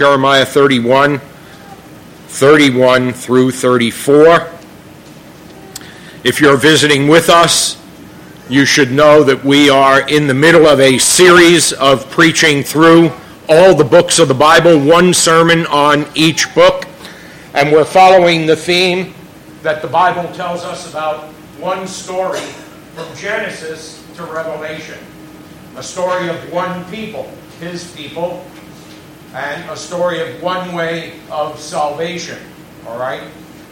Jeremiah 31 through 34. If you're visiting with us, you should know that we are in the middle of a series of preaching through all the books of the Bible, one sermon on each book, and we're following the theme that the Bible tells us about one story from Genesis to Revelation, a story of one people, his people, and a story of one way of salvation, all right?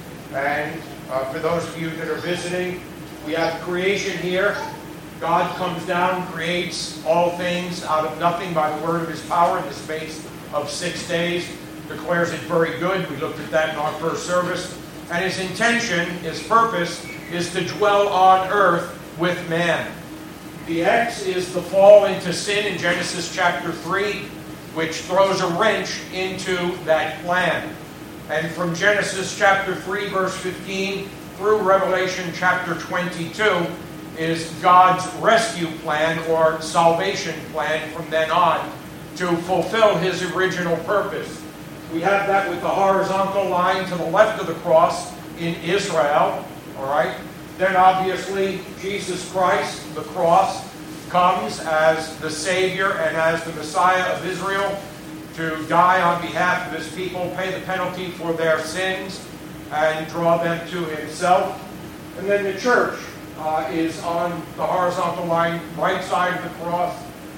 And for those of you that are visiting, we have creation here. God comes down, creates all things out of nothing by the word of his power in the space of 6 days, declares it very good. We looked at that in our first service. And his intention, his purpose, is to dwell on earth with man. The X is the fall into sin in Genesis chapter 3, which throws a wrench into that plan. And from Genesis chapter 3, verse 15, through Revelation chapter 22, is God's rescue plan or salvation plan from then on to fulfill his original purpose. We have that with the horizontal line to the left of the cross in Israel, all right? Then obviously Jesus Christ, the cross, comes as the Savior and as the Messiah of Israel to die on behalf of his people, pay the penalty for their sins, and draw them to himself. And then the church is on the horizontal line, right side of the cross,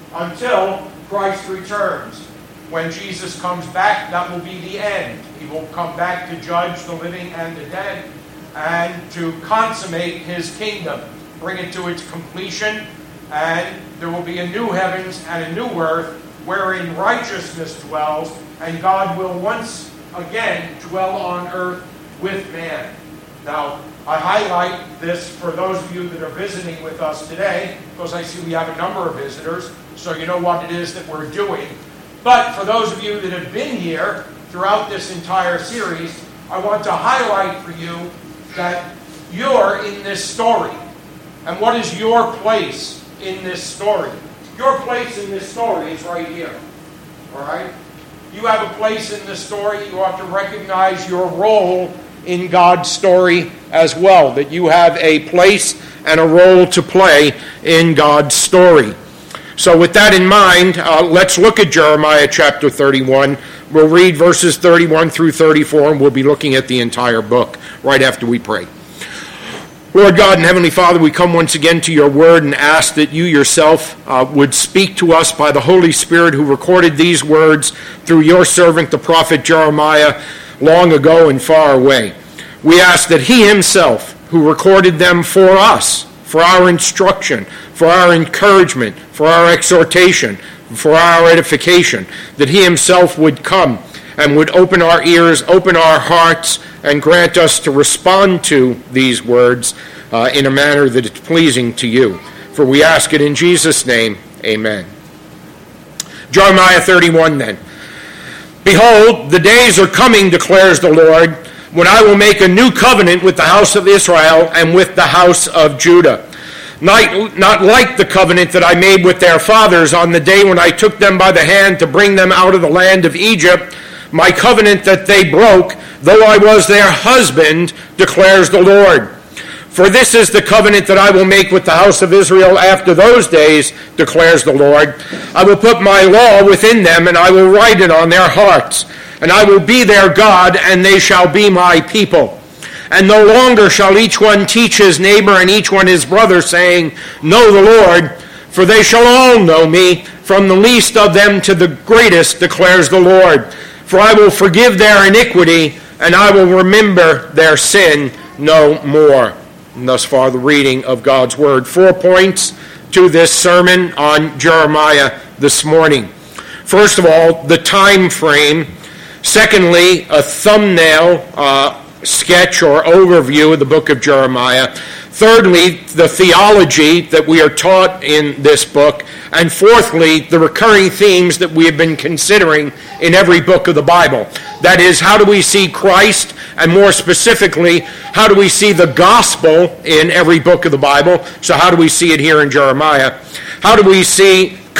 until Christ returns. When Jesus comes back, that will be the end. He will come back to judge the living and the dead and to consummate his kingdom, bring it to its completion, and there will be a new heavens and a new earth wherein righteousness dwells, and God will once again dwell on earth with man. Now, I highlight this for those of you that are visiting with us today, because I see we have a number of visitors, so you know what it is that we're doing. But for those of you that have been here throughout this entire series, I want to highlight for you that you're in this story. And what is your place in this story? Your place in this story is right here. All right? You have a place in this story. You ought to recognize your role in God's story as well, that you have a place and a role to play in God's story. So with that in mind, let's look at Jeremiah chapter 31. We'll read verses 31 through 34, and we'll be looking at the entire book right after we pray. Lord God and Heavenly Father, we come once again to your word and ask that you yourself would speak to us by the Holy Spirit who recorded these words through your servant, the prophet Jeremiah, long ago and far away. We ask that he himself, who recorded them for us, for our instruction, for our encouragement, for our exhortation, for our edification, that he himself would come and would open our ears, open our hearts, and grant us to respond to these words in a manner that is pleasing to you. For we ask it in Jesus' name, amen. Jeremiah 31 then. Behold, the days are coming, declares the Lord, when I will make a new covenant with the house of Israel and with the house of Judah. Not like the covenant that I made with their fathers on the day when I took them by the hand to bring them out of the land of Egypt, my covenant that they broke, though I was their husband, declares the Lord. For this is the covenant that I will make with the house of Israel after those days, declares the Lord. I will put my law within them, and I will write it on their hearts. And I will be their God, and they shall be my people. And no longer shall each one teach his neighbor and each one his brother, saying, Know the Lord, for they shall all know me, from the least of them to the greatest, declares the Lord. For I will forgive their iniquity, and I will remember their sin no more. And thus far the reading of God's word. 4 points to this sermon on Jeremiah this morning. First of all, the time frame. Secondly, a thumbnail sketch or overview of the book of Jeremiah. Thirdly, the theology that we are taught in this book. And fourthly, the recurring themes that we have been considering in every book of the Bible. That is, how do we see Christ? And more specifically, how do we see the gospel in every book of the Bible? So how do we see it here in Jeremiah? How do we see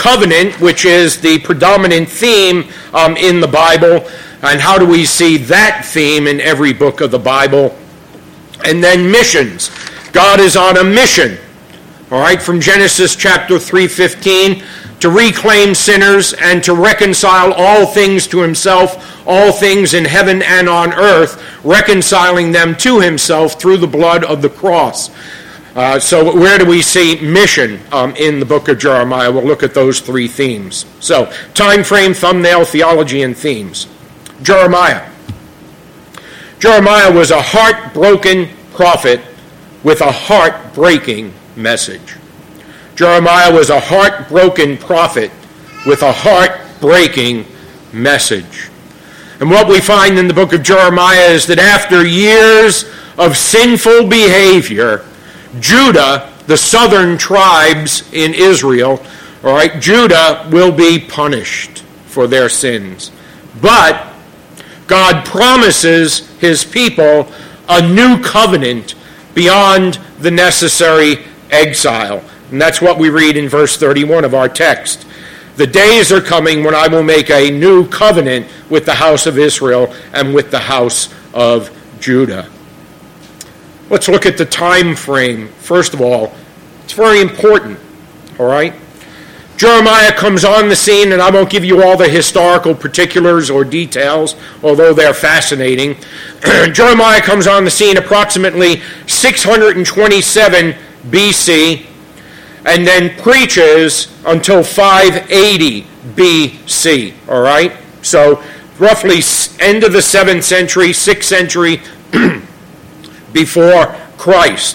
covenant, which is the predominant theme in the Bible, and how do we see that theme in every book of the Bible. And then missions. God is on a mission, all right, from Genesis chapter 3:15, to reclaim sinners and to reconcile all things to himself, all things in heaven and on earth, reconciling them to himself through the blood of the cross. So where do we see mission in the book of Jeremiah? We'll look at those three themes. So, time frame, thumbnail, theology, and themes. Jeremiah. Jeremiah was a heartbroken prophet with a heartbreaking message. Jeremiah was a heartbroken prophet with a heartbreaking message. And what we find in the book of Jeremiah is that after years of sinful behavior, Judah, the southern tribes in Israel, all right, Judah will be punished for their sins. But God promises his people a new covenant beyond the necessary exile. And that's what we read in verse 31 of our text. The days are coming when I will make a new covenant with the house of Israel and with the house of Judah. Let's look at the time frame. First of all, it's very important, all right? Jeremiah comes on the scene, and I won't give you all the historical particulars or details, although they're fascinating. Jeremiah comes on the scene approximately 627 BC, and then preaches until 580 BC, all right? So roughly end of the 7th century, 6th century before Christ.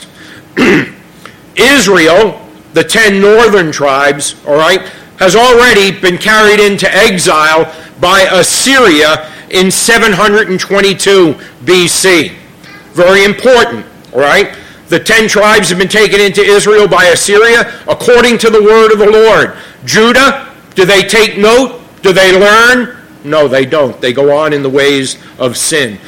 Israel, the 10 northern tribes, all right, has already been carried into exile by Assyria in 722 BC. Very important, all right? The 10 tribes have been taken into Israel by Assyria according to the word of the Lord. Judah, do they take note? Do they learn? No, they don't. They go on in the ways of sin.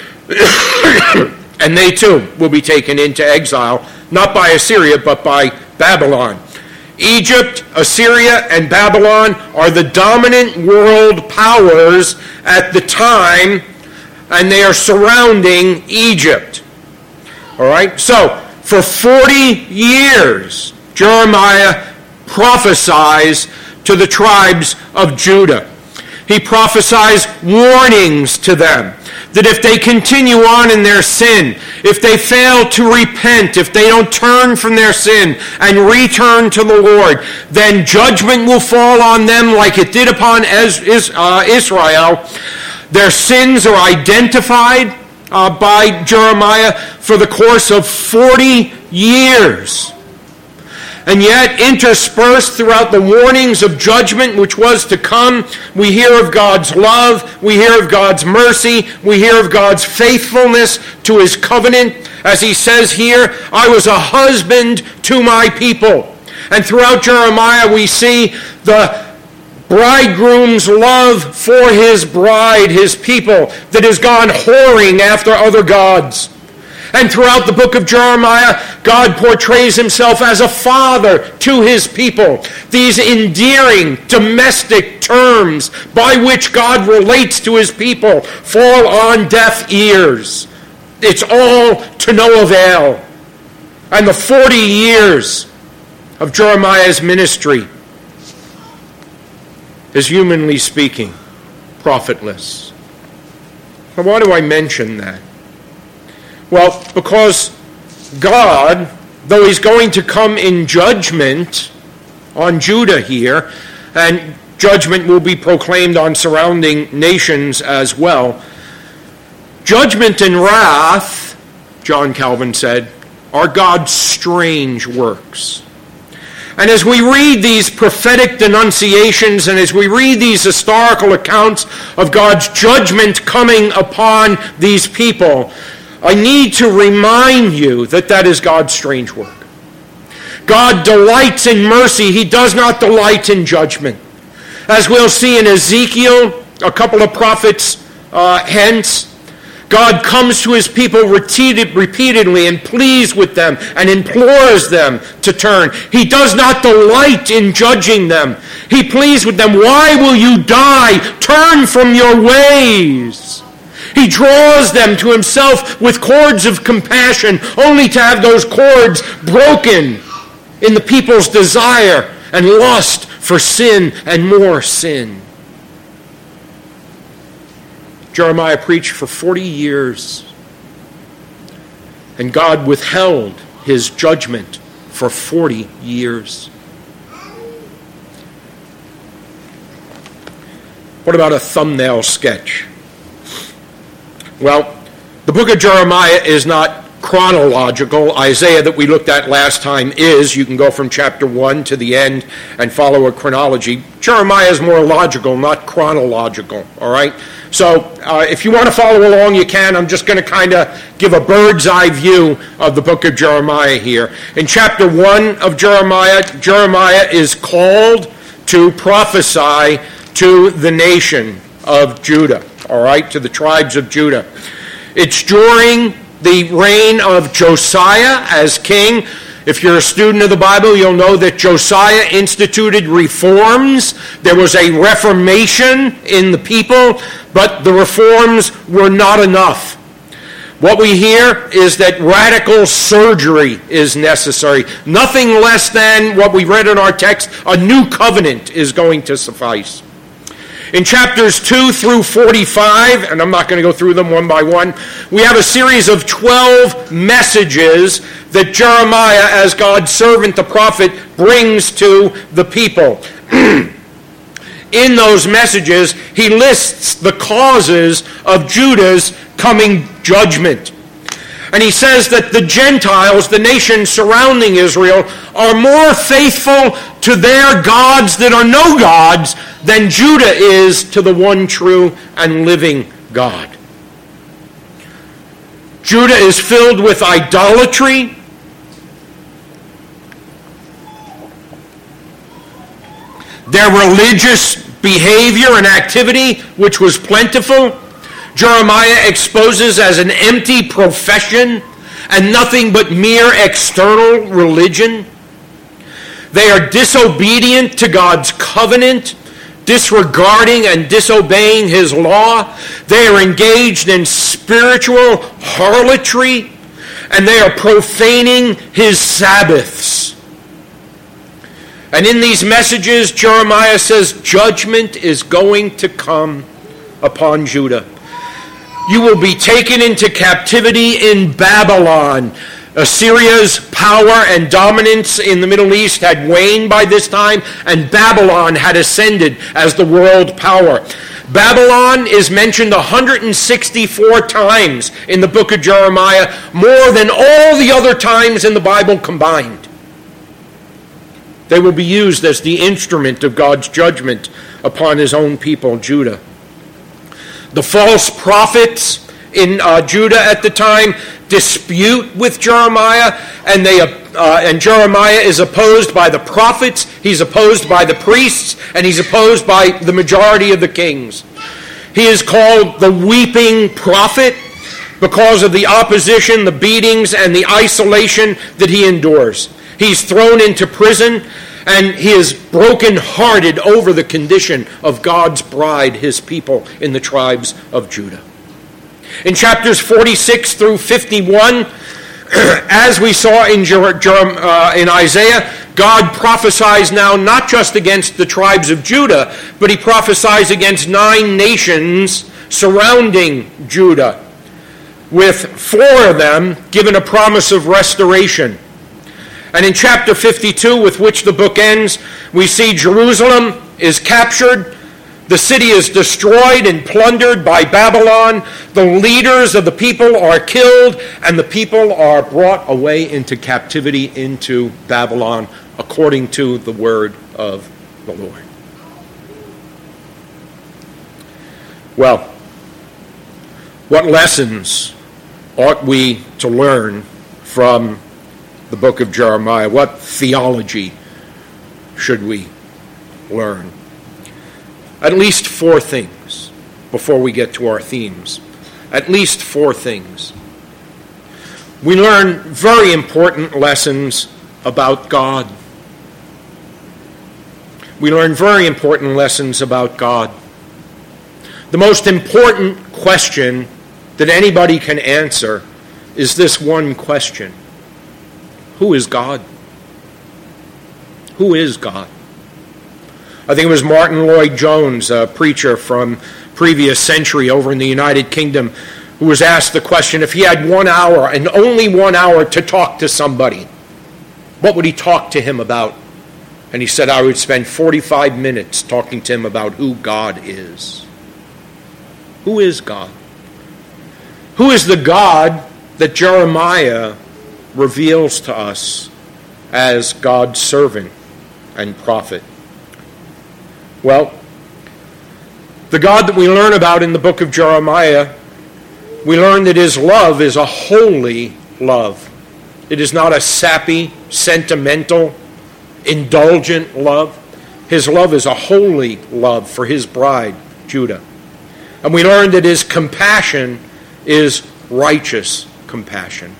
And they too will be taken into exile, not by Assyria, but by Babylon. Egypt, Assyria, and Babylon are the dominant world powers at the time, and they are surrounding Egypt. All right? So, for 40 years, Jeremiah prophesies to the tribes of Judah. He prophesies warnings to them that if they continue on in their sin, if they fail to repent, if they don't turn from their sin and return to the Lord, then judgment will fall on them like it did upon Israel. Their sins are identified by Jeremiah for the course of 40 years. And yet, interspersed throughout the warnings of judgment which was to come, we hear of God's love, we hear of God's mercy, we hear of God's faithfulness to his covenant. As he says here, I was a husband to my people. And throughout Jeremiah we see the bridegroom's love for his bride, his people, that has gone whoring after other gods. And throughout the book of Jeremiah, God portrays himself as a father to his people. These endearing domestic terms by which God relates to his people fall on deaf ears. It's all to no avail. And the 40 years of Jeremiah's ministry is, humanly speaking, profitless. Now, why do I mention that? Well, because God, though he's going to come in judgment on Judah here, and judgment will be proclaimed on surrounding nations as well, judgment and wrath, John Calvin said, are God's strange works. And as we read these prophetic denunciations and as we read these historical accounts of God's judgment coming upon these people, I need to remind you that that is God's strange work. God delights in mercy. He does not delight in judgment. As we'll see in Ezekiel, a couple of prophets hence, God comes to his people repeatedly and pleads with them and implores them to turn. He does not delight in judging them. He pleads with them, "Why will you die? Turn from your ways." He draws them to himself with cords of compassion, only to have those cords broken in the people's desire and lust for sin and more sin. Jeremiah preached for 40 years, and God withheld his judgment for 40 years. What about a thumbnail sketch? Well, the book of Jeremiah is not chronological. Isaiah, that we looked at last time, is. You can go from chapter 1 to the end and follow a chronology. Jeremiah is more logical, not chronological, all right? So if you want to follow along, you can. I'm just going to kind of give a bird's eye view of the book of Jeremiah here. In chapter 1 of Jeremiah, Jeremiah is called to prophesy to the nation of Judah, all right, to the tribes of Judah. It's during the reign of Josiah as king. If you're a student of the Bible, you'll know that Josiah instituted reforms. There was a reformation in the people, but the reforms were not enough. What we hear is that radical surgery is necessary. Nothing less than what we read in our text, a new covenant is going to suffice. In chapters 2 through 45, and I'm not going to go through them one by one, we have a series of 12 messages that Jeremiah, as God's servant, the prophet, brings to the people. In those messages, he lists the causes of Judah's coming judgment. And he says that the Gentiles, the nations surrounding Israel, are more faithful to their gods that are no gods than Judah is to the one true and living God. Judah is filled with idolatry. Their religious behavior and activity, which was plentiful, Jeremiah exposes as an empty profession and nothing but mere external religion. They are disobedient to God's covenant, disregarding and disobeying his law. They are engaged in spiritual harlotry, and they are profaning his Sabbaths. And in these messages, Jeremiah says judgment is going to come upon Judah. You will be taken into captivity in Babylon. Assyria's power and dominance in the Middle East had waned by this time, and Babylon had ascended as the world power. Babylon is mentioned 164 times in the book of Jeremiah, more than all the other times in the Bible combined. They will be used as the instrument of God's judgment upon his own people, Judah. The false prophets in Judah at the time dispute with Jeremiah, and Jeremiah is opposed by the prophets, he's opposed by the priests, and he's opposed by the majority of the kings. He is called the weeping prophet because of the opposition, the beatings, and the isolation that he endures. He's thrown into prison, and he is broken-hearted over the condition of God's bride, his people, in the tribes of Judah. In chapters 46 through 51, as we saw in Isaiah, God prophesies now not just against the tribes of Judah, but he prophesies against 9 nations surrounding Judah, with 4 of them given a promise of restoration. And in chapter 52, with which the book ends, we see Jerusalem is captured, the city is destroyed and plundered by Babylon, the leaders of the people are killed, and the people are brought away into captivity into Babylon, according to the word of the Lord. Well, what lessons ought we to learn from the book of Jeremiah? What theology should we learn? At least 4 things before we get to our themes. at least 4 things. We learn very important lessons about God. We learn very important lessons about God. The most important question that anybody can answer is this one question: who is God? Who is God? I think it was Martin Lloyd-Jones, a preacher from previous century over in the United Kingdom, who was asked the question, if he had 1 hour and only 1 hour to talk to somebody, what would he talk to him about? And he said, I would spend 45 minutes talking to him about who God is. Who is God? Who is the God that Jeremiah reveals to us as God's servant and prophet? Well, the God that we learn about in the book of Jeremiah, we learn that his love is a holy love. It is not a sappy, sentimental, indulgent love. His love is a holy love for his bride, Judah. And we learn that his compassion is righteous compassion.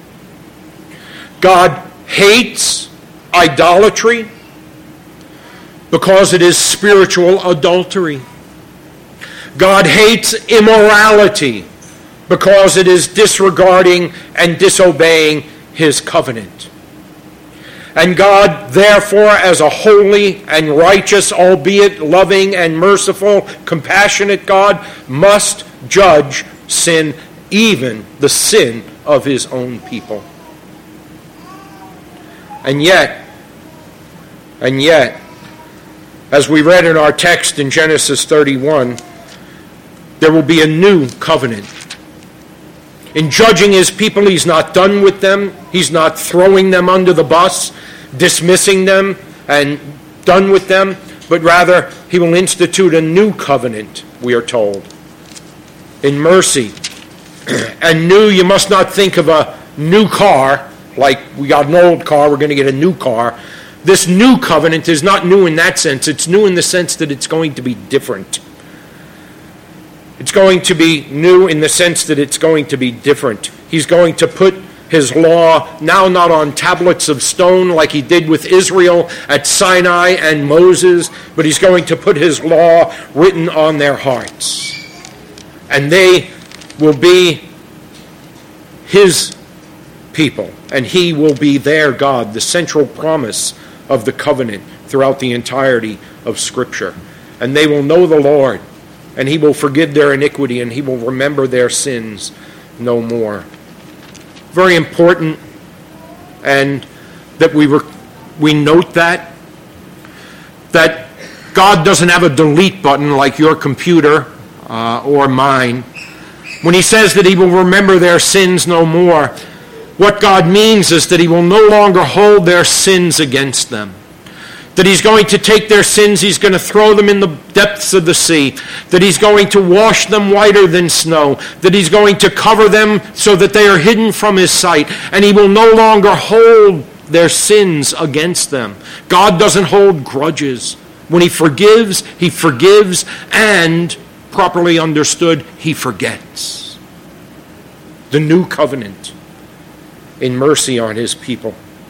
God hates idolatry because it is spiritual adultery. God hates immorality because it is disregarding and disobeying his covenant. And God, therefore, as a holy and righteous, albeit loving and merciful, compassionate God, must judge sin, even the sin of his own people. And yet, as we read in our text in Genesis 31, there will be a new covenant. In judging his people, he's not done with them. He's not throwing them under the bus, dismissing them and done with them, but rather he will institute a new covenant, we are told, in mercy. And new, you must not think of a new car, like we got an old car, we're going to get a new car. This new covenant is not new in that sense. It's new in the sense that it's going to be different. It's going to be new in the sense that it's going to be different. He's going to put his law now not on tablets of stone like he did with Israel at Sinai and Moses, but he's going to put his law written on their hearts. And they will be his people, and he will be their God, the central promise of the covenant throughout the entirety of Scripture. And they will know the Lord, and he will forgive their iniquity, and he will remember their sins no more. Very important, and that we note that God doesn't have a delete button like your computer or mine. When he says that he will remember their sins no more, what God means is that he will no longer hold their sins against them. That he's going to take their sins, he's going to throw them in the depths of the sea. That he's going to wash them whiter than snow. That he's going to cover them so that they are hidden from his sight. And he will no longer hold their sins against them. God doesn't hold grudges. When he forgives, and, properly understood, he forgets. The new covenant in mercy on his people.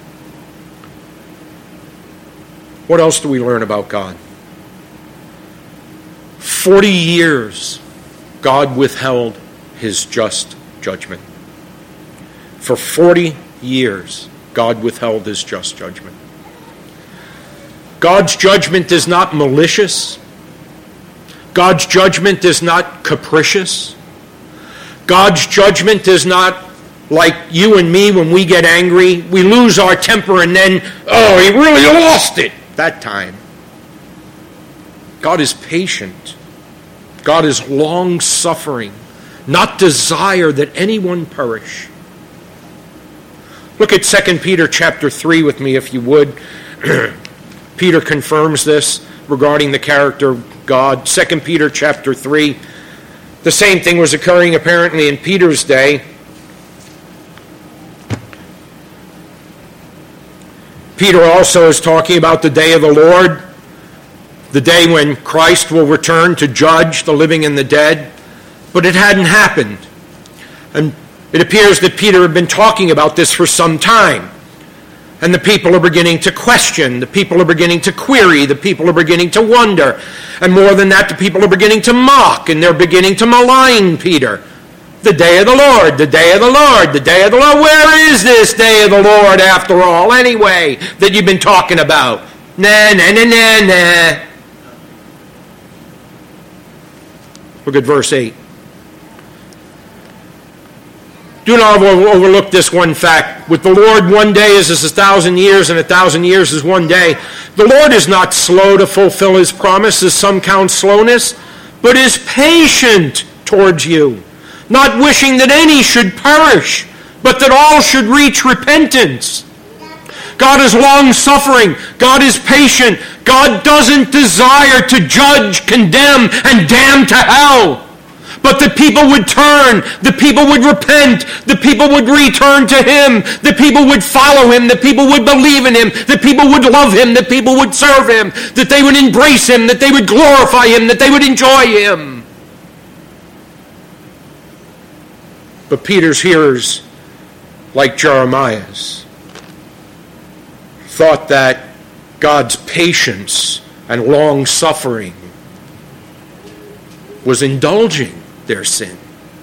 What else do we learn about God? 40 years God withheld his just judgment. For 40 years God withheld his just judgment. God's judgment is not malicious. God's judgment is not capricious. God's judgment is not like you and me when we get angry. We lose our temper and then, he really lost it that time. God is patient. God is long-suffering, not desire that anyone perish. Look at 2 Peter chapter 3 with me, if you would. Peter confirms this regarding the character of God. 2 Peter chapter 3. The same thing was occurring apparently in Peter's day. Peter also is talking about the day of the Lord, the day when Christ will return to judge the living and the dead. But it hadn't happened And it appears that Peter had been talking about this for some time. And the people are beginning to question. The people are beginning to query. The people are beginning to wonder. And more than that, the people are beginning to mock, and they're beginning to malign Peter. The day of the Lord, the day of the Lord, the day of the Lord. Where is this day of the Lord after all, anyway, that you've been talking about? Nah, nah, nah, nah, nah. Look at verse 8. Do not overlook this one fact. With the Lord, one day is as 1,000 years, and 1,000 years is one day. The Lord is not slow to fulfill his promise, as some count slowness, but is patient towards you, not wishing that any should perish, but that all should reach repentance. God is long-suffering. God is patient. God doesn't desire to judge, condemn, and damn to hell. But the people would turn, the people would repent, the people would return to him, the people would follow him, the people would believe in him, the people would love him, the people would serve him, that they would embrace him, that they would glorify him, that they would enjoy him. But Peter's hearers, like Jeremiah's, thought that God's patience and long-suffering was indulging their sin,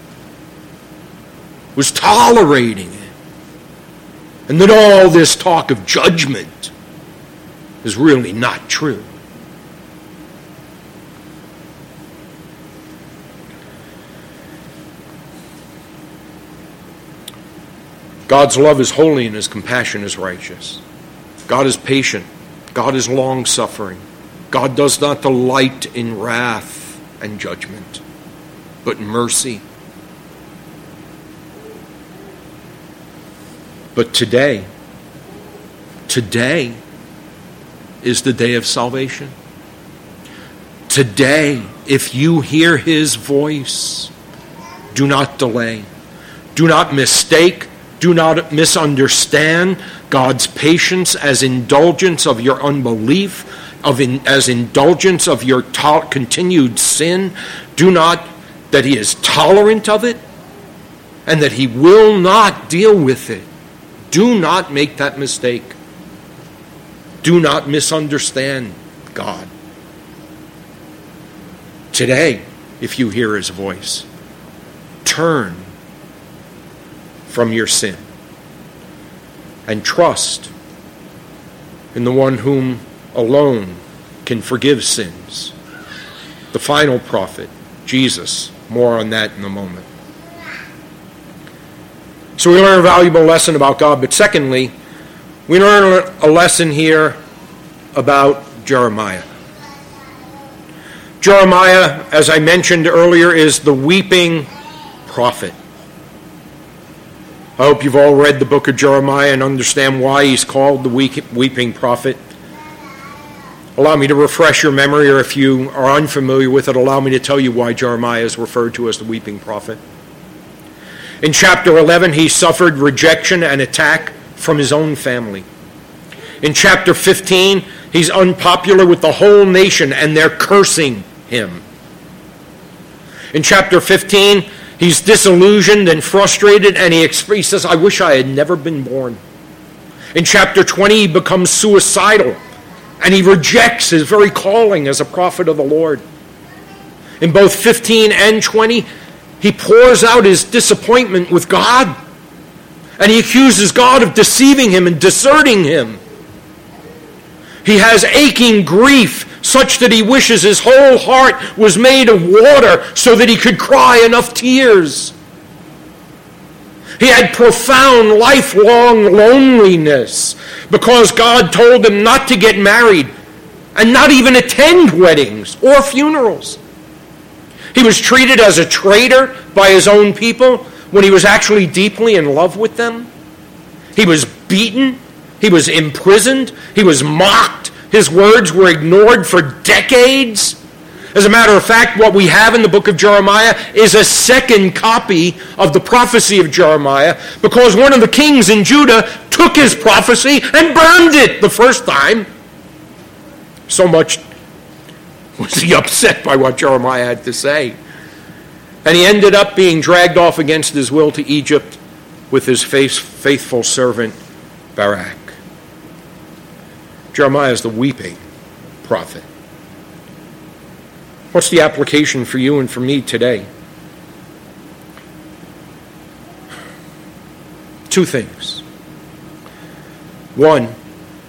was tolerating it, and that all this talk of judgment is really not true. God's love is holy and his compassion is righteous. God is patient. God is long-suffering. God does not delight in wrath and judgment, but in mercy. But today is the day of salvation. Today, if you hear his voice, do not delay. Do not mistake. Do not misunderstand God's patience as indulgence of your unbelief, as indulgence of your continued sin. Do not that he is tolerant of it and that he will not deal with it. Do not make that mistake. Do not misunderstand God. Today, if you hear his voice, turn from your sin and trust in the one whom alone can forgive sins, the final prophet, Jesus. More on that in a moment. So we learn a valuable lesson about God, but secondly, we learn a lesson here about Jeremiah. Jeremiah, as I mentioned earlier, is the weeping prophet. I hope you've all read the book of Jeremiah and understand why he's called the weeping prophet. Allow me to refresh your memory, or if you are unfamiliar with it, allow me to tell you why Jeremiah is referred to as the weeping prophet. In chapter 11, he suffered rejection and attack from his own family. In chapter 15, he's unpopular with the whole nation, and they're cursing him. In chapter 15, he's disillusioned and frustrated, and he says, I wish I had never been born. In chapter 20, he becomes suicidal, and he rejects his very calling as a prophet of the Lord. In both 15 and 20, he pours out his disappointment with God, and he accuses God of deceiving him and deserting him. He has aching grief, such that he wishes his whole heart was made of water so that he could cry enough tears. He had profound, lifelong loneliness because God told him not to get married and not even attend weddings or funerals. He was treated as a traitor by his own people when he was actually deeply in love with them. He was beaten. He was imprisoned. He was mocked. His words were ignored for decades. As a matter of fact, what we have in the book of Jeremiah is a second copy of the prophecy of Jeremiah, because one of the kings in Judah took his prophecy and burned it the first time. So much was he upset by what Jeremiah had to say. And he ended up being dragged off against his will to Egypt with his faithful servant Barak. Jeremiah is the weeping prophet. What's the application for you and for me today? Two things. One,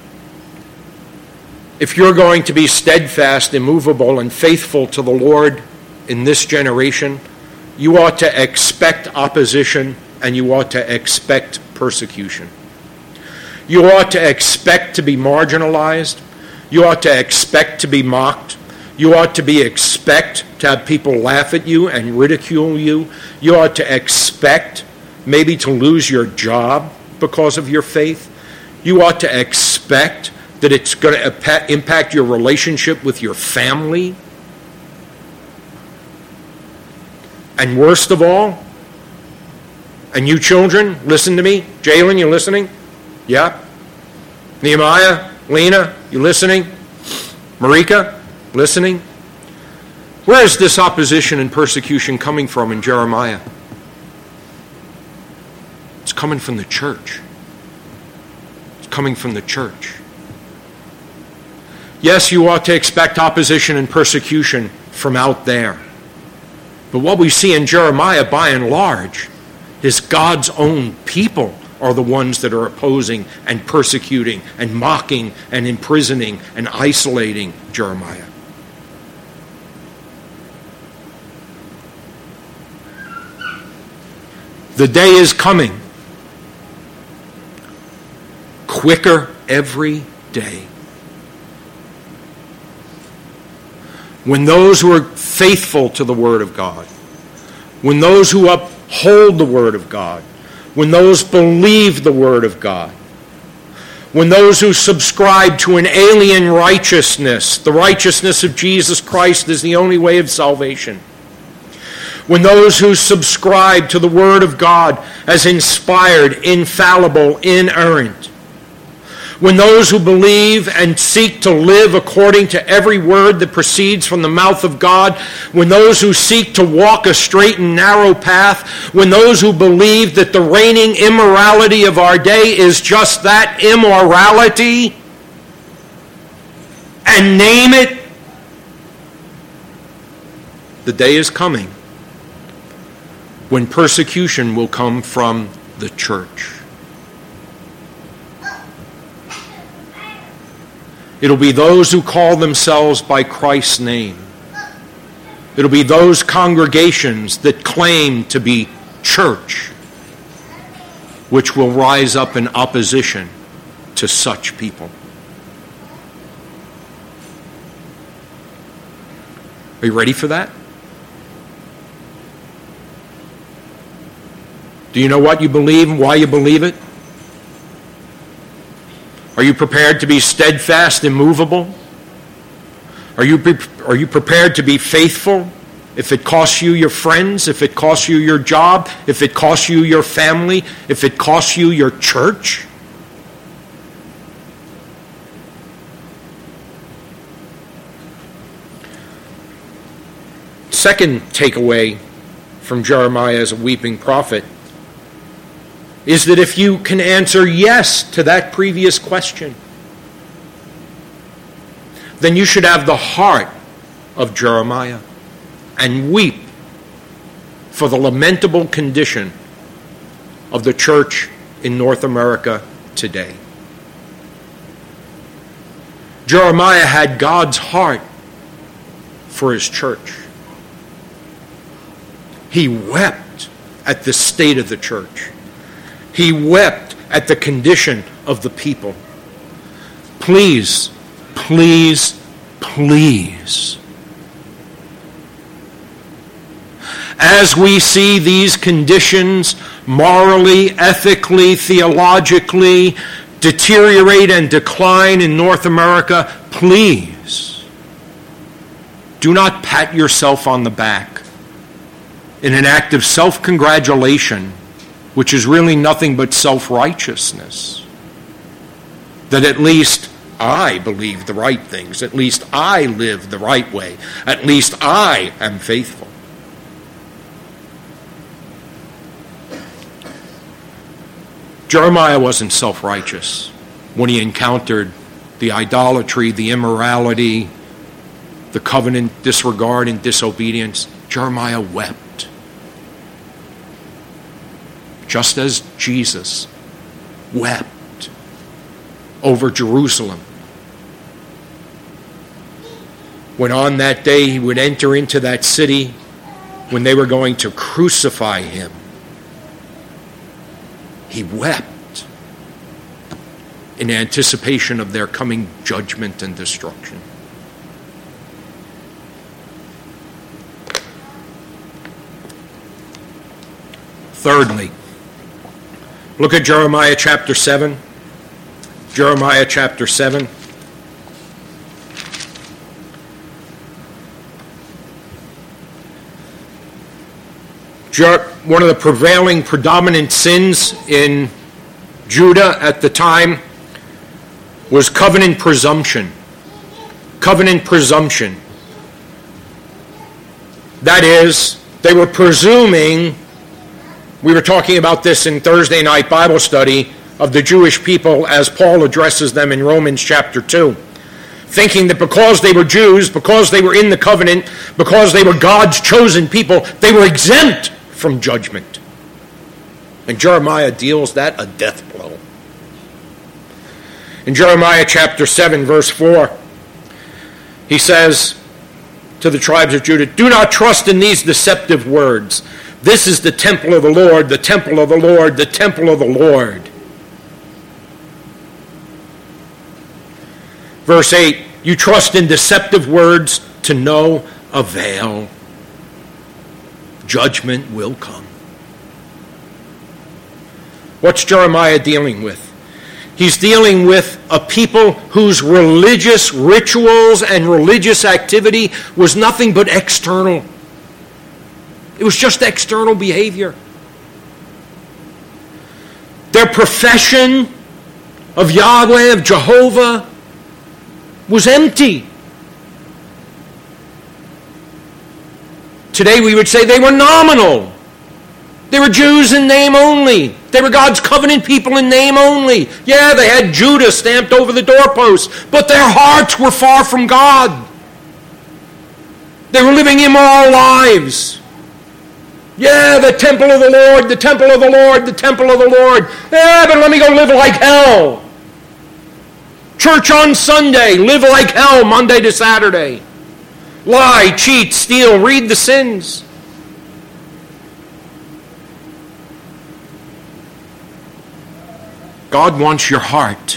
if you're going to be steadfast, immovable, and faithful to the Lord in this generation, you ought to expect opposition and you ought to expect persecution. You ought to expect to be marginalized. You ought to expect to be mocked. You ought to expect to have people laugh at you and ridicule you. You ought to expect maybe to lose your job because of your faith. You ought to expect that it's going to impact your relationship with your family. And worst of all, and you children, listen to me. Jalen, you listening? Yeah? Nehemiah, Lena, you listening? Marika, listening? Where is this opposition and persecution coming from in Jeremiah? It's coming from the church. It's coming from the church. Yes, you ought to expect opposition and persecution from out there. But what we see in Jeremiah, by and large, is God's own people are the ones that are opposing and persecuting and mocking and imprisoning and isolating Jeremiah. The day is coming, quicker every day, when those who are faithful to the Word of God, when those who uphold the Word of God, when those believe the Word of God, when those who subscribe to an alien righteousness, the righteousness of Jesus Christ is the only way of salvation, when those who subscribe to the Word of God as inspired, infallible, inerrant, when those who believe and seek to live according to every word that proceeds from the mouth of God, when those who seek to walk a straight and narrow path, when those who believe that the reigning immorality of our day is just that, immorality, and name it, the day is coming when persecution will come from the church. It'll be those who call themselves by Christ's name. It'll be those congregations that claim to be church, which will rise up in opposition to such people. Are you ready for that? Do you know what you believe and why you believe it? Are you prepared to be steadfast, immovable? Are you prepared to be faithful if it costs you your friends, if it costs you your job, if it costs you your family, if it costs you your church? Second takeaway from Jeremiah as a weeping prophet is that if you can answer yes to that previous question, then you should have the heart of Jeremiah and weep for the lamentable condition of the church in North America today. Jeremiah had God's heart for his church. He wept at the state of the church. He wept at the condition of the people. Please, please, please. As we see these conditions morally, ethically, theologically deteriorate and decline in North America, please do not pat yourself on the back in an act of self-congratulation, which is really nothing but self-righteousness. That at least I believe the right things. At least I live the right way. At least I am faithful. Jeremiah wasn't self-righteous when he encountered the idolatry, the immorality, the covenant disregard and disobedience. Jeremiah wept. Just as Jesus wept over Jerusalem when on that day he would enter into that city when they were going to crucify him. He wept in anticipation of their coming judgment and destruction. Thirdly, look at Jeremiah chapter 7. Jeremiah chapter 7. One of the prevailing, predominant sins in Judah at the time was covenant presumption. Covenant presumption. That is, they were presuming, we were talking about this in Thursday night Bible study, of the Jewish people as Paul addresses them in Romans chapter 2. Thinking that because they were Jews, because they were in the covenant, because they were God's chosen people, they were exempt from judgment. And Jeremiah deals that a death blow. In Jeremiah chapter 7, verse 4, he says to the tribes of Judah, "Do not trust in these deceptive words. This is the temple of the Lord, the temple of the Lord, the temple of the Lord." Verse 8, "You trust in deceptive words to no avail. Judgment will come." What's Jeremiah dealing with? He's dealing with a people whose religious rituals and religious activity was nothing but external. It was just external behavior. Their profession of Yahweh, of Jehovah, was empty. Today we would say they were nominal. They were Jews in name only. They were God's covenant people in name only. Yeah, they had Judah stamped over the doorposts, but their hearts were far from God. They were living immoral lives. Yeah, the temple of the Lord, the temple of the Lord, the temple of the Lord. Yeah, but let me go live like hell. Church on Sunday, live like hell Monday to Saturday. Lie, cheat, steal, read the sins. God wants your heart.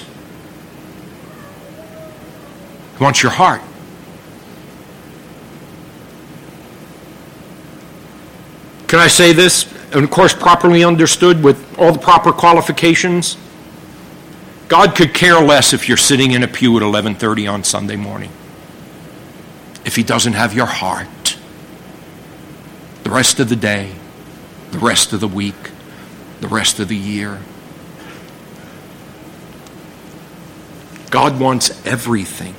He wants your heart. Can I say this, and of course properly understood with all the proper qualifications? God could care less if you're sitting in a pew at 11:30 on Sunday morning, if he doesn't have your heart. The rest of the day, the rest of the week, the rest of the year. God wants everything.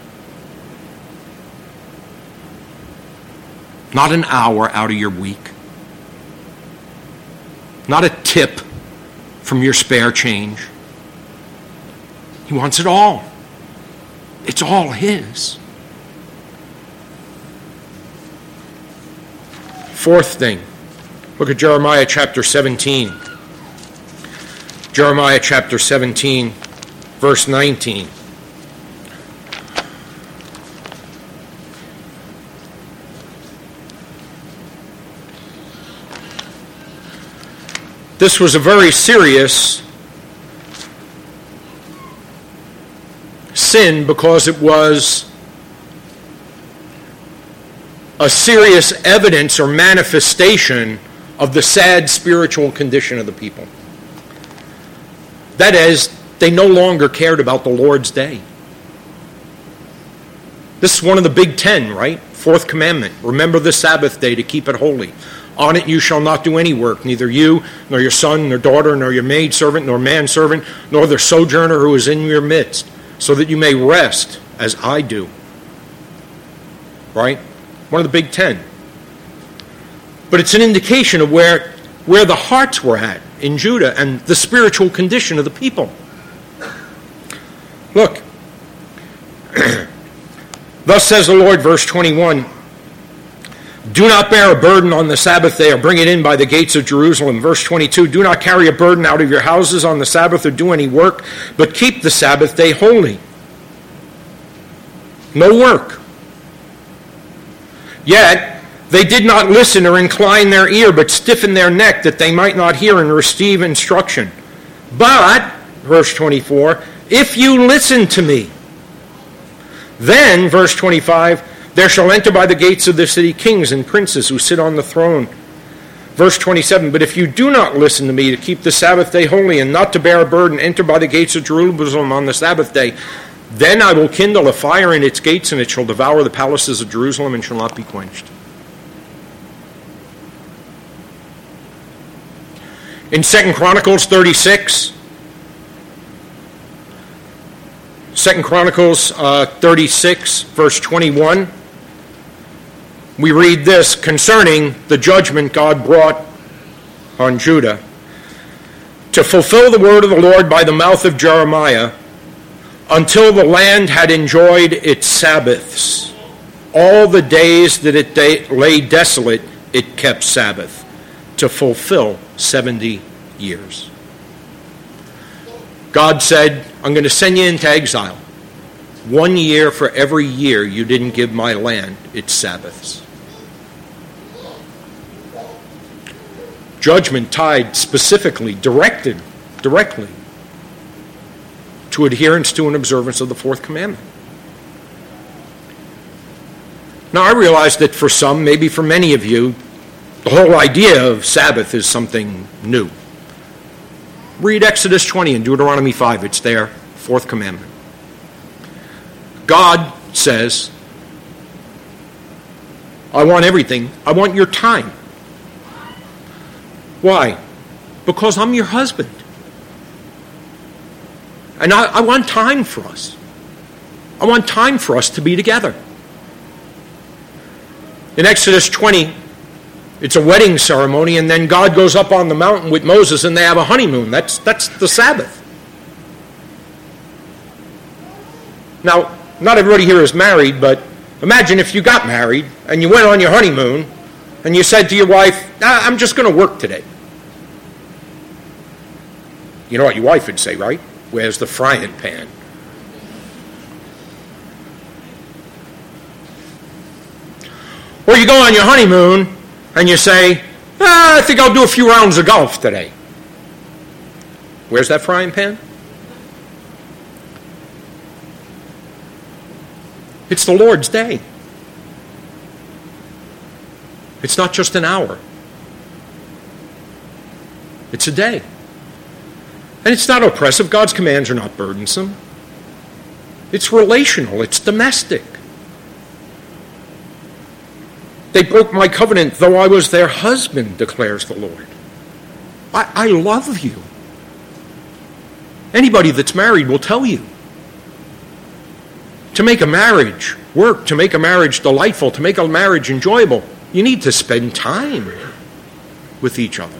Not an hour out of your week. Not a tip from your spare change. He wants it all. It's all his. Fourth thing, look at Jeremiah chapter 17. Jeremiah chapter 17, verse 19. This was a very serious sin because it was a serious evidence or manifestation of the sad spiritual condition of the people. That is, they no longer cared about the Lord's day. This is one of the big 10, right? Fourth commandment. Remember the Sabbath day to keep it holy. On it you shall not do any work, neither you, nor your son, nor daughter, nor your maidservant, nor manservant, nor the sojourner who is in your midst, so that you may rest as I do. Right? One of the big 10. But it's an indication of where the hearts were at in Judah and the spiritual condition of the people. Look, thus says the Lord, verse 21, do not bear a burden on the Sabbath day or bring it in by the gates of Jerusalem. Verse 22, do not carry a burden out of your houses on the Sabbath or do any work, but keep the Sabbath day holy. No work. Yet they did not listen or incline their ear, but stiffened their neck that they might not hear and receive instruction. But, verse 24, if you listen to me, then, verse 25, there shall enter by the gates of the city kings and princes who sit on the throne. Verse 27, but if you do not listen to me to keep the Sabbath day holy and not to bear a burden, enter by the gates of Jerusalem on the Sabbath day, then I will kindle a fire in its gates, and it shall devour the palaces of Jerusalem and shall not be quenched. In 2 Chronicles 36, 2 Chronicles 36, verse 21, we read this concerning the judgment God brought on Judah. To fulfill the word of the Lord by the mouth of Jeremiah, until the land had enjoyed its Sabbaths, all the days that it lay desolate, it kept Sabbath, to fulfill 70 years. God said, I'm going to send you into exile. 1 year for every year you didn't give my land its Sabbaths. Judgment tied specifically, directly to adherence to and observance of the fourth commandment. Now I realize that for some, maybe for many of you, the whole idea of Sabbath is something new. Read Exodus 20 and Deuteronomy 5. It's there, fourth commandment. God says, I want everything. I want your time. Why? Because I'm your husband. And I want time for us. I want time for us to be together. In Exodus 20, it's a wedding ceremony, and then God goes up on the mountain with Moses, and they have a honeymoon. That's the Sabbath. Now, not everybody here is married, but imagine if you got married, and you went on your honeymoon, and you said to your wife, I'm just going to work today. You know what your wife would say, right? Where's the frying pan? Or you go on your honeymoon and you say, I think I'll do a few rounds of golf today. Where's that frying pan? It's the Lord's day. It's not just an hour. It's a day. And it's not oppressive. God's commands are not burdensome. It's relational. It's domestic. They broke my covenant, though I was their husband, declares the Lord. I love you. Anybody that's married will tell you. To make a marriage work, to make a marriage delightful, to make a marriage enjoyable, you need to spend time with each other.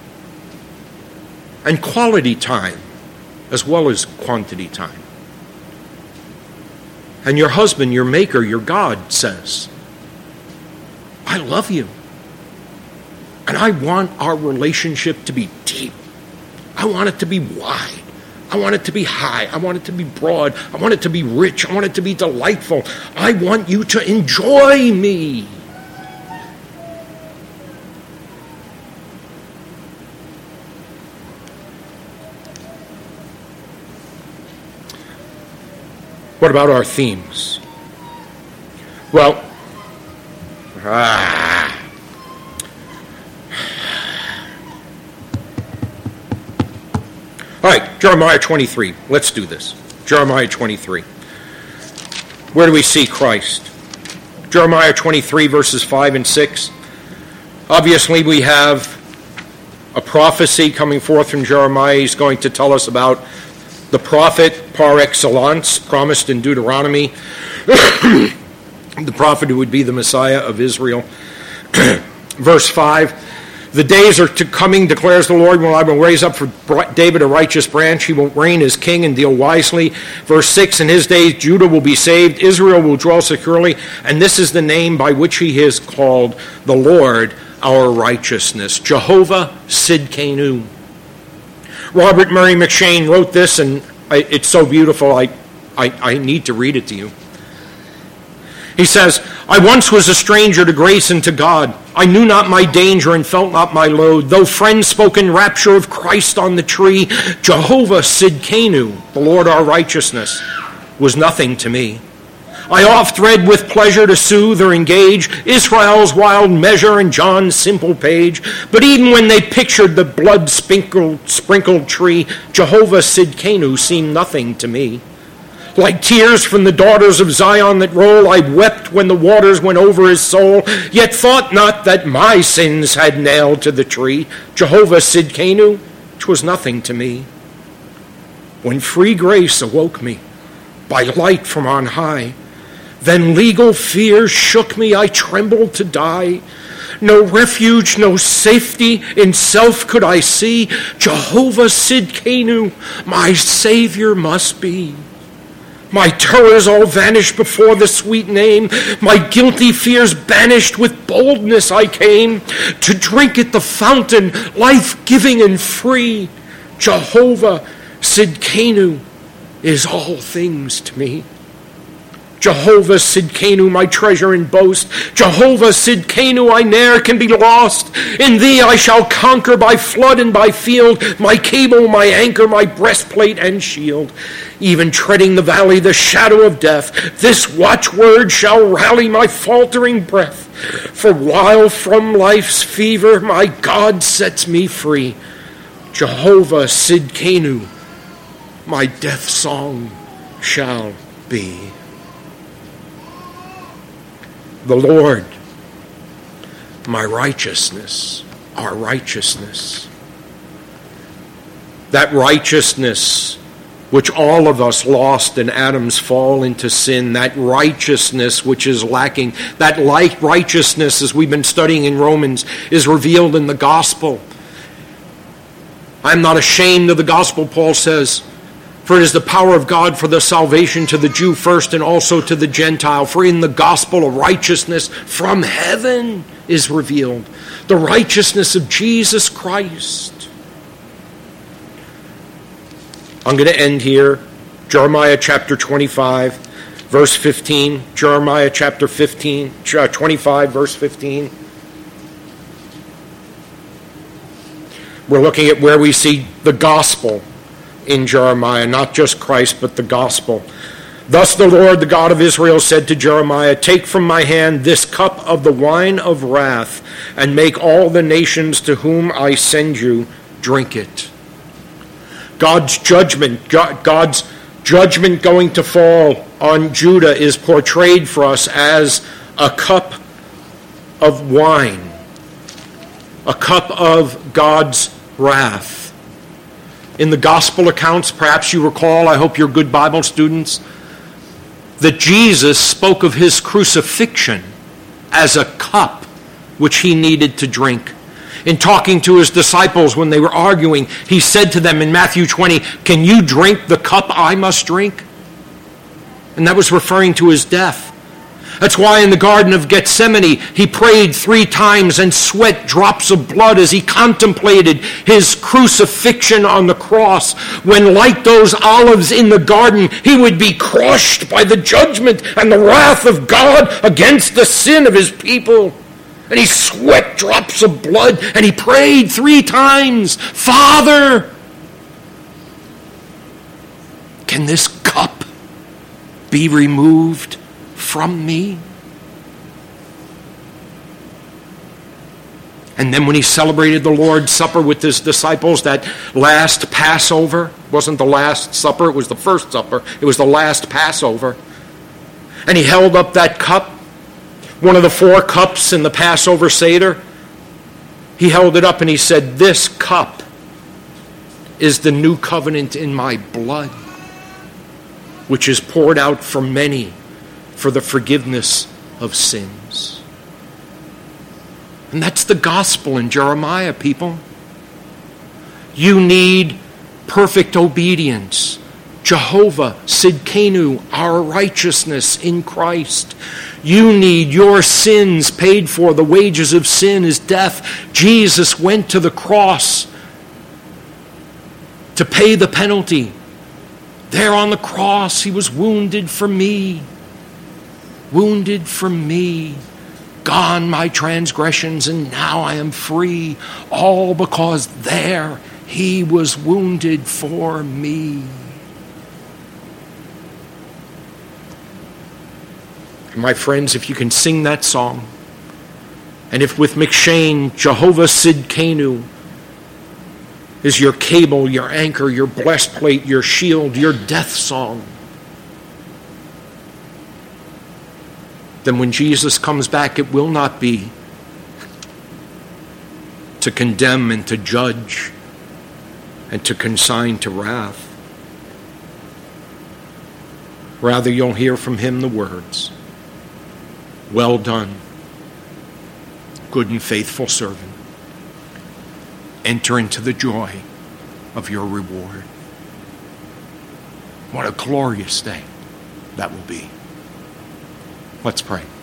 And quality time, as well as quantity time. And your husband, your maker, your God says, I love you. And I want our relationship to be deep. I want it to be wide. I want it to be high. I want it to be broad. I want it to be rich. I want it to be delightful. I want you to enjoy me. What about our themes? Well, all right, Jeremiah 23. Let's do this. Jeremiah 23. Where do we see Christ? Jeremiah 23, verses 5 and 6. Obviously, we have a prophecy coming forth from Jeremiah. He's going to tell us about the prophet par excellence, promised in Deuteronomy, the prophet who would be the Messiah of Israel. Verse 5, The days are coming, declares the Lord, when I will raise up for David a righteous branch. He will reign as king and deal wisely. Verse 6, in his days Judah will be saved, Israel will dwell securely, and this is the name by which he is called, the Lord our righteousness. Jehovah Sidkenu. Robert Murray McShane wrote this, and it's so beautiful, I need to read it to you. He says, I once was a stranger to grace and to God. I knew not my danger and felt not my load. Though friends spoke in rapture of Christ on the tree, Jehovah Sidkenu, the Lord our righteousness, was nothing to me. I oft read with pleasure to soothe or engage Israel's wild measure and John's simple page. But even when they pictured the blood-sprinkled tree, Jehovah Sidkenu seemed nothing to me. Like tears from the daughters of Zion that roll, I wept when the waters went over his soul, yet thought not that my sins had nailed to the tree. Jehovah Sidkenu, 'twas nothing to me. When free grace awoke me by light from on high, then legal fear shook me, I trembled to die. No refuge, no safety in self could I see. Jehovah Sidkenu, my Savior must be. My terrors all vanished before the sweet name. My guilty fears banished, with boldness I came to drink at the fountain, life-giving and free. Jehovah Sidkenu is all things to me. Jehovah Sidkenu, my treasure and boast. Jehovah Sidkenu, I ne'er can be lost. In thee I shall conquer by flood and by field, my cable, my anchor, my breastplate and shield. Even treading the valley, the shadow of death, this watchword shall rally my faltering breath. For while from life's fever my God sets me free, Jehovah Sidkenu, my death song shall be. The Lord, my righteousness, our righteousness. That righteousness which all of us lost in Adam's fall into sin, that righteousness which is lacking, that righteousness, as we've been studying in Romans, is revealed in the gospel. I'm not ashamed of the gospel, Paul says, for it is the power of God for the salvation to the Jew first and also to the Gentile. For in the gospel a righteousness from heaven is revealed, the righteousness of Jesus Christ. I'm going to end here. Jeremiah chapter 25, verse 15. Jeremiah chapter 25, verse 15. We're looking at where we see the gospel in Jeremiah, not just Christ, but the gospel. Thus the Lord, the God of Israel, said to Jeremiah, take from my hand this cup of the wine of wrath, and make all the nations to whom I send you drink it. God's judgment going to fall on Judah is portrayed for us as a cup of wine, a cup of God's wrath. In the gospel accounts, perhaps you recall, I hope you're good Bible students, that Jesus spoke of his crucifixion as a cup which he needed to drink. In talking to his disciples when they were arguing, he said to them in Matthew 20, can you drink the cup I must drink? And that was referring to his death. That's why in the Garden of Gethsemane, he prayed 3 times and sweat drops of blood as he contemplated his crucifixion on the cross, when, like those olives in the garden, he would be crushed by the judgment and the wrath of God against the sin of his people. And he sweat drops of blood, and he prayed 3 times, Father, can this cup be removed from me? And then when he celebrated the Lord's Supper with his disciples, that last Passover, wasn't the last supper, it was the first supper, it was the last Passover. And he held up that cup, one of the 4 cups in the Passover Seder. He held it up and he said, this cup is the new covenant in my blood, which is poured out for many for the forgiveness of sins. And that's the gospel in Jeremiah, people. You need perfect obedience. Jehovah Sidkenu, our righteousness in Christ. You need your sins paid for. The wages of sin is death. Jesus went to the cross to pay the penalty. There on the cross, he was wounded for me. Wounded for me. Gone my transgressions, and now I am free. All because there he was wounded for me. My friends, if you can sing that song, and if with McShane, Jehovah Sidkenu is your cable, your anchor, your breastplate, your shield, your death song, then when Jesus comes back, it will not be to condemn and to judge and to consign to wrath. Rather, you'll hear from him the words, "Well done, good and faithful servant. Enter into the joy of your reward." What a glorious day that will be. Let's pray.